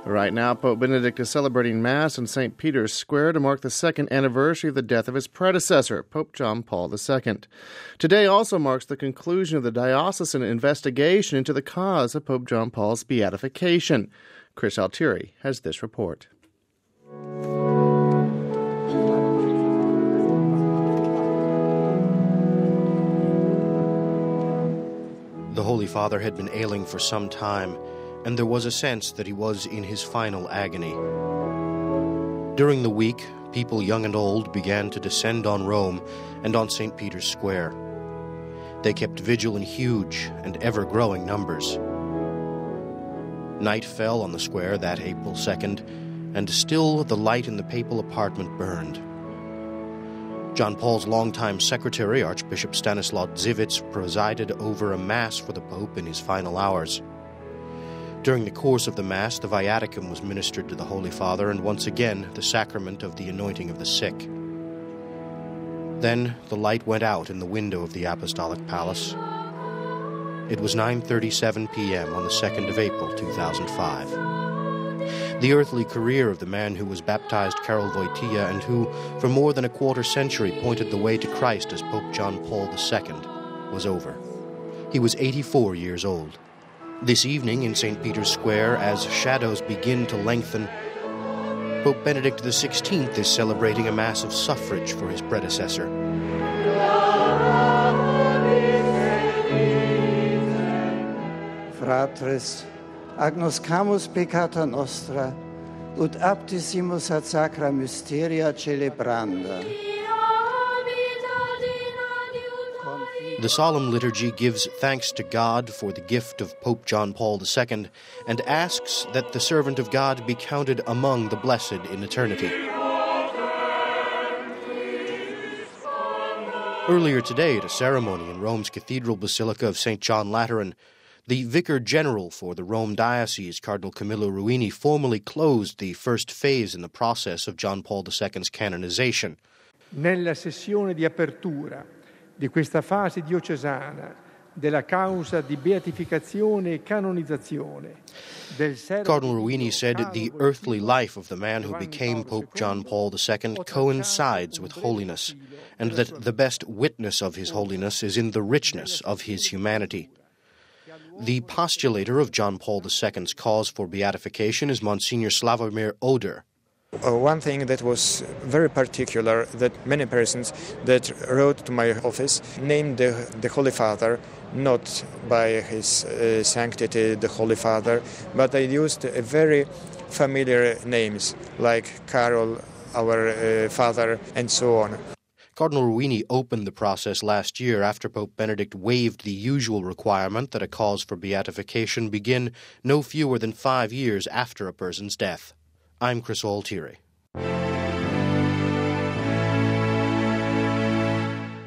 Right now, Pope Benedict is celebrating Mass in St. Peter's Square to mark the second anniversary of the death of his predecessor, Pope John Paul II. Today also marks the conclusion of the diocesan investigation into the cause of Pope John Paul's beatification. Chris Altieri has this report. The Holy Father had been ailing for some time, and there was a sense that he was in his final agony. During the week, people young and old began to descend on Rome and on St. Peter's Square. They kept vigil in huge and ever-growing numbers. Night fell on the square that April 2nd, and still the light in the papal apartment burned. John Paul's longtime secretary, Archbishop Stanislaw Dziwisz, presided over a Mass for the Pope in his final hours. During the course of the Mass, the Viaticum was ministered to the Holy Father, and once again the sacrament of the anointing of the sick. Then the light went out in the window of the Apostolic Palace. It was 9:37 p.m. on the 2nd of April, 2005. The earthly career of the man who was baptized Karol Wojtyła and who, for more than a quarter century, pointed the way to Christ as Pope John Paul II, was over. He was 84 years old. This evening in St. Peter's Square, as shadows begin to lengthen, Pope Benedict XVI is celebrating a Mass of suffrage for his predecessor. Fratres, agnoscamus peccata nostra, ut aptissimus ad sacra mysteria celebranda. The solemn liturgy gives thanks to God for the gift of Pope John Paul II and asks that the servant of God be counted among the blessed in eternity. Earlier today, at a ceremony in Rome's Cathedral Basilica of St. John Lateran, the Vicar General for the Rome Diocese, Cardinal Camillo Ruini, formally closed the first phase in the process of John Paul II's canonization. Nella sessione di apertura di questa fase diocesana della causa di beatificazione e canonizzazione del Cardinal Ruini said the earthly life of the man who became Pope John Paul II coincides with holiness, and that the best witness of his holiness is in the richness of his humanity. The postulator of John Paul II's cause for beatification is Monsignor Slavomir Oder. One thing that was very particular, that many persons that wrote to my office named the Holy Father not by his sanctity, the Holy Father, but they used very familiar names like Karol, our Father, and so on. Cardinal Ruini opened the process last year after Pope Benedict waived the usual requirement that a cause for beatification begin no fewer than 5 years after a person's death. I'm Chris Altieri.